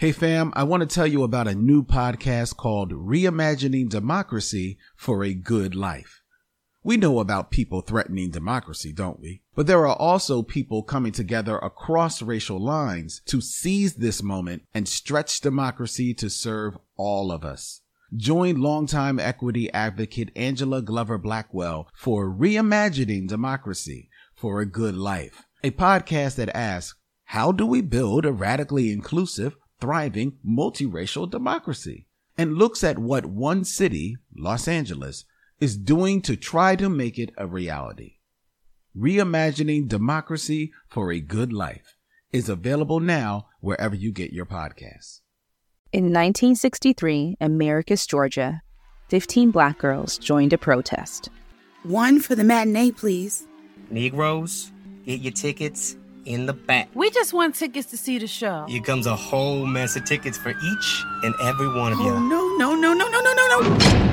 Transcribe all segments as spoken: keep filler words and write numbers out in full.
Hey fam, I want to tell you about a new podcast called Reimagining Democracy for a Good Life. We know about people threatening democracy, don't we? But there are also people coming together across racial lines to seize this moment and stretch democracy to serve all of us. Join longtime equity advocate Angela Glover Blackwell for Reimagining Democracy for a Good Life, a podcast that asks, how do we build a radically inclusive, thriving, multiracial democracy? And looks at what one city, Los Angeles, is doing to try to make it a reality. Reimagining Democracy for a Good Life is available now wherever you get your podcasts. In nineteen sixty-three, Americus, Georgia, fifteen black girls joined a protest. One for the matinee, please. Negroes, get your tickets in the back. We just want tickets to see the show. Here comes a whole mess of tickets for each and every one of oh, you. No, no, no, no, no, no, no,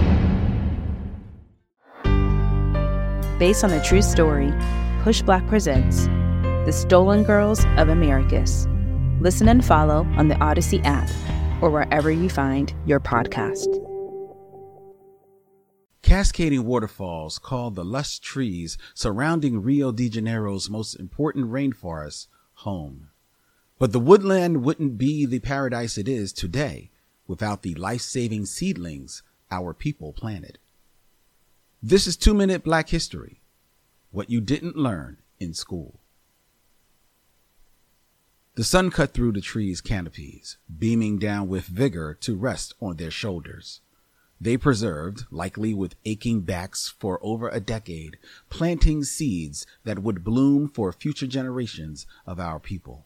no. Based on a true story, Push Black presents The Stolen Girls of Americus. Listen and follow on the Odyssey app or wherever you find your podcast. Cascading waterfalls call the lush trees surrounding Rio de Janeiro's most important rainforest home. But the woodland wouldn't be the paradise it is today without the life-saving seedlings our people planted. This is Two Minute Black History, what you didn't learn in school. The sun cut through the trees' canopies, beaming down with vigor to rest on their shoulders. They preserved, likely with aching backs for over a decade, planting seeds that would bloom for future generations of our people.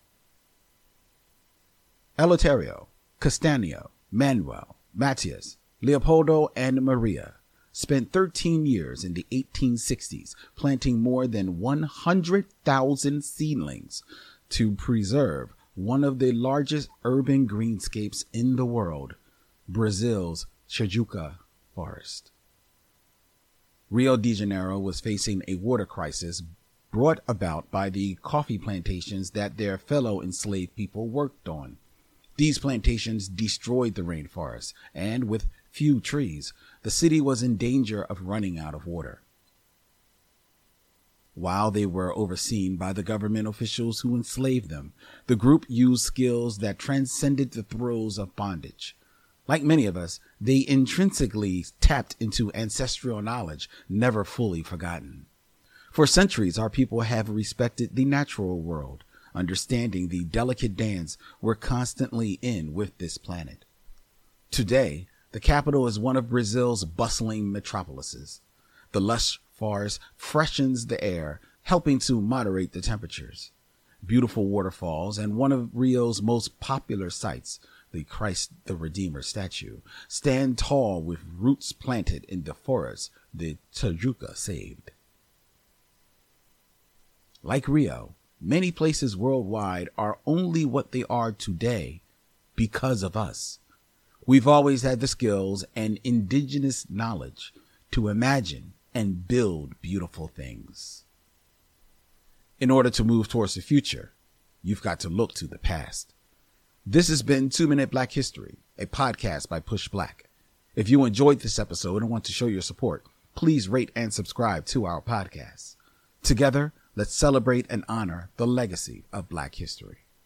Eleuterio, Castanio, Manuel, Matias, Leopoldo, and Maria spent thirteen years in the eighteen sixties planting more than one hundred thousand seedlings to preserve one of the largest urban greenscapes in the world, Brazil's Tijuca Forest. Rio de Janeiro was facing a water crisis brought about by the coffee plantations that their fellow enslaved people worked on. These plantations destroyed the rainforest, and with few trees, the city was in danger of running out of water. While they were overseen by the government officials who enslaved them, the group used skills that transcended the throes of bondage. Like many of us, they intrinsically tapped into ancestral knowledge never fully forgotten. For centuries, our people have respected the natural world, understanding the delicate dance we're constantly in with this planet. Today, the capital is one of Brazil's bustling metropolises. The lush forest freshens the air, helping to moderate the temperatures. Beautiful waterfalls and one of Rio's most popular sites, the Christ the Redeemer statue, stand tall with roots planted in the forest the Tijuca saved. Like Rio, many places worldwide are only what they are today because of us. We've always had the skills and indigenous knowledge to imagine and build beautiful things. In order to move towards the future, you've got to look to the past. This has been Two Minute Black History, a podcast by Push Black. If you enjoyed this episode and want to show your support, please rate and subscribe to our podcast. Together, let's celebrate and honor the legacy of Black history.